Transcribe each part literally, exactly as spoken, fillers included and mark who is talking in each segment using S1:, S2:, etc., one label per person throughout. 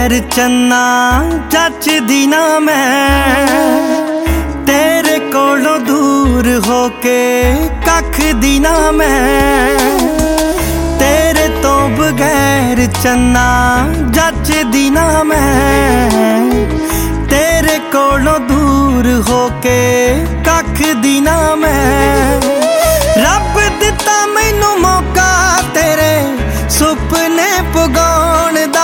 S1: बगैर चन्ना जचदी ना मैं, तेरे कोलों दूर होके कख दी ना मैं। तेरे तो बगैर चन्ना जचदी ना मैं, तेरे कोलों दूर होके कख दी ना मैं। रब दिता मैनू मौका तेरे सुपने पुगाउण दा,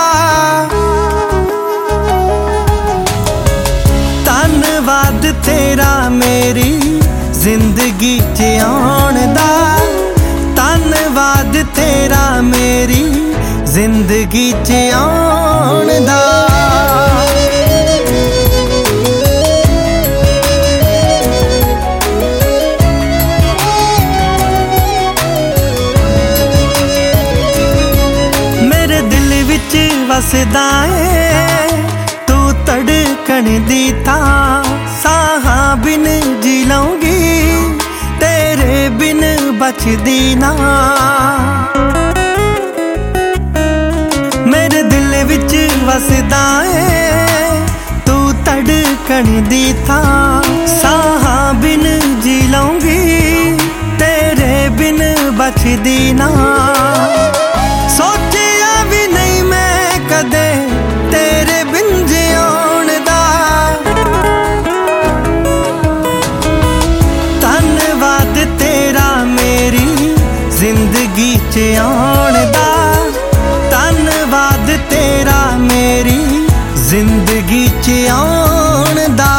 S1: धन्नवाद तेरा मेरी जिंदगी च आउण दा, धन्नवाद तेरा मेरी जिंदगी च आउण दा। मेरे दिल विच वसदा है तू धड़कन दी थां, साहां बिन जी लऊंगी तेरे बिन बचदी ना। मेरे दिल विच वसदा है तू धड़कन दी थां, साहां बिन जी लऊंगी तेरे बिन बचदी ना। सोचिया भी नहीं मैं कदे तेरे बिन जिउण दा, धन्नवाद तेरा मेरी जिंदगी च आउण दा, धन्नवाद तेरा मेरी जिंदगी च आउण दा।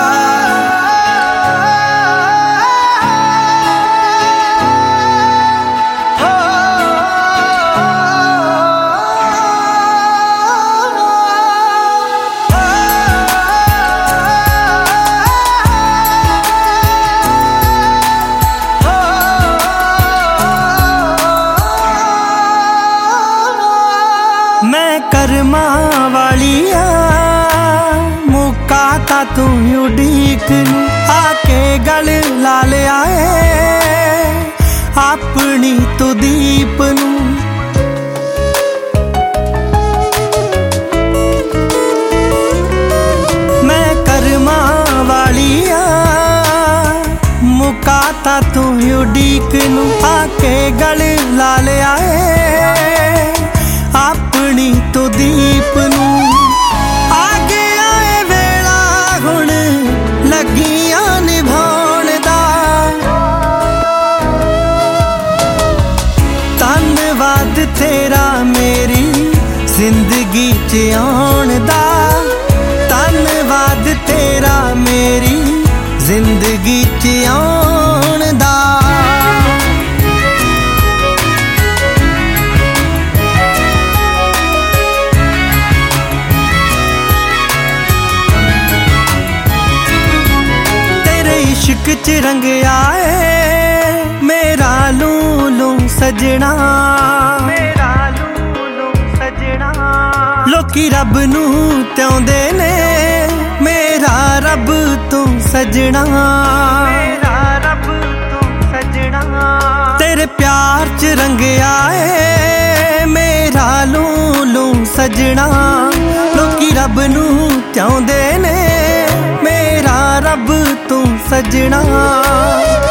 S1: मैं कर्मा वाली आ मुका ता तू उड़ीक नू, आके गल ला लिया है अपनी तू दीप नू। मैं कर्मा वाली आ मुका ता तू उड़ीक नू, आके गल ला लिया है अपनी तो दीप नू। आगे आए वेला हुण लगियां निभाउण दा, धन्नवाद तेरा मेरी जिंदगी च आउण दा, धन्नवाद तेरा मेरी जिंदगी च आउण दा। इश्क च रंग आए मेरा लूलू सजना, मेरा लूलू सजना। लोकी रब नू त्योंदे ने मेरा रब तू सजना, मेरा रब तू सजना। तेरे प्यार च रंग आए मेरा लूलू सजना, लोकी रब नू त्योंदे ने मेरा रब तू सजना।